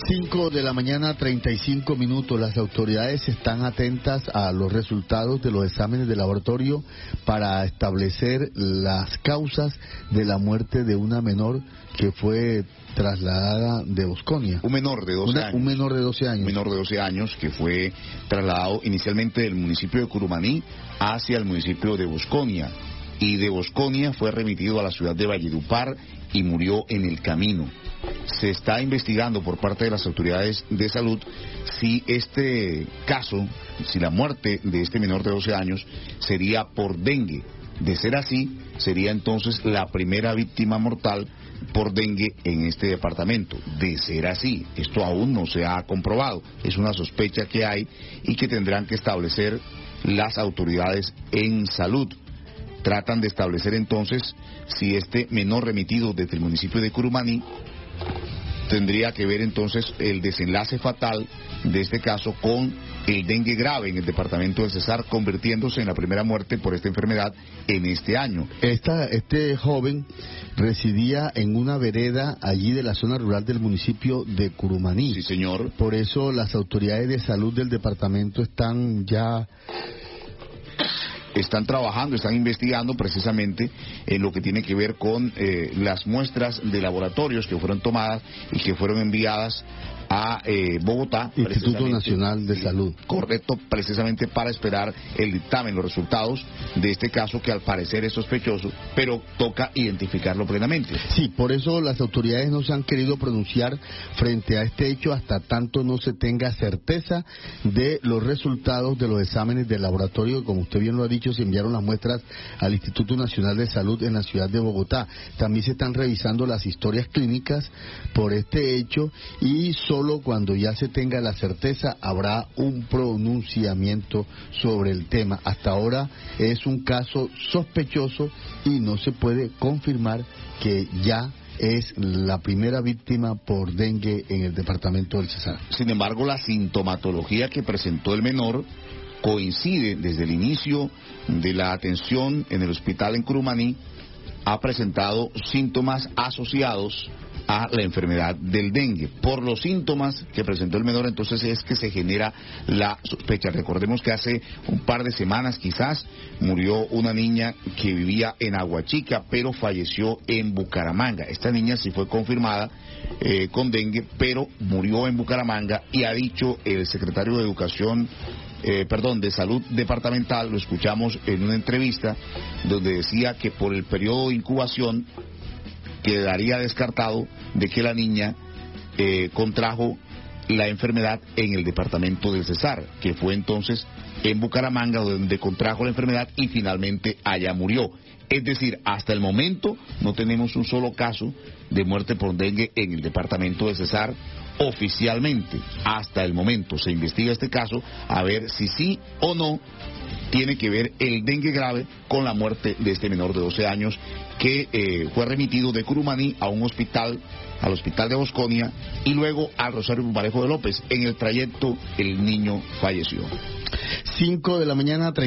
5 de la mañana, 35 minutos. Las autoridades están atentas a los resultados de los exámenes de laboratorio para establecer las causas de la muerte de una menor que fue trasladada de Bosconia. Un menor de 12 años. Un menor de 12 años. Un menor de 12 años que fue trasladado inicialmente del municipio de Curumaní hacia el municipio de Bosconia. Y de Bosconia fue remitido a la ciudad de Valledupar y murió en el camino. Se está investigando por parte de las autoridades de salud si este caso, si la muerte de este menor de 12 años sería por dengue. De ser así, sería entonces la primera víctima mortal por dengue en este departamento. De ser así, esto aún no se ha comprobado, es una sospecha que hay y que tendrán que establecer las autoridades en salud. Tratan de establecer entonces si este menor remitido desde el municipio de Curumaní tendría que ver entonces el desenlace fatal de este caso con el dengue grave en el departamento del Cesar, convirtiéndose en la primera muerte por esta enfermedad en este año. Este joven residía en una vereda allí de la zona rural del municipio de Curumaní. Sí, señor. Por eso las autoridades de salud del departamento están trabajando, están investigando precisamente en lo que tiene que ver con las muestras de laboratorios que fueron tomadas y que fueron enviadas a Bogotá, Instituto Nacional de Salud. Correcto, precisamente para esperar el dictamen, los resultados de este caso que al parecer es sospechoso, pero toca identificarlo plenamente. Sí, por eso las autoridades no se han querido pronunciar frente a este hecho hasta tanto no se tenga certeza de los resultados de los exámenes de laboratorio. Como usted bien lo ha dicho, se enviaron las muestras al Instituto Nacional de Salud en la ciudad de Bogotá. También se están revisando las historias clínicas por este hecho y solo cuando ya se tenga la certeza habrá un pronunciamiento sobre el tema. Hasta ahora es un caso sospechoso y no se puede confirmar que ya es la primera víctima por dengue en el departamento del Cesar. Sin embargo, la sintomatología que presentó el menor coincide desde el inicio de la atención en el hospital en Curumaní. Ha presentado síntomas asociados a la enfermedad del dengue. Por los síntomas que presentó el menor, entonces es que se genera la sospecha. Recordemos que hace un par de semanas quizás murió una niña que vivía en Aguachica, pero falleció en Bucaramanga. Esta niña sí fue confirmada con dengue, pero murió en Bucaramanga, y ha dicho el secretario de de Salud Departamental, lo escuchamos en una entrevista, donde decía que por el periodo de incubación quedaría descartado de que la niña contrajo la enfermedad en el departamento del Cesar, que fue entonces en Bucaramanga donde contrajo la enfermedad y finalmente allá murió. Es decir, hasta el momento no tenemos un solo caso de muerte por dengue en el departamento del Cesar oficialmente. Hasta el momento se investiga este caso a ver si sí o no tiene que ver el dengue grave con la muerte de este menor de 12 años que fue remitido de Curumaní a un hospital, al hospital de Bosconia, y luego al Rosario Pumarejo de López. En el trayecto el niño falleció. 5 de la mañana,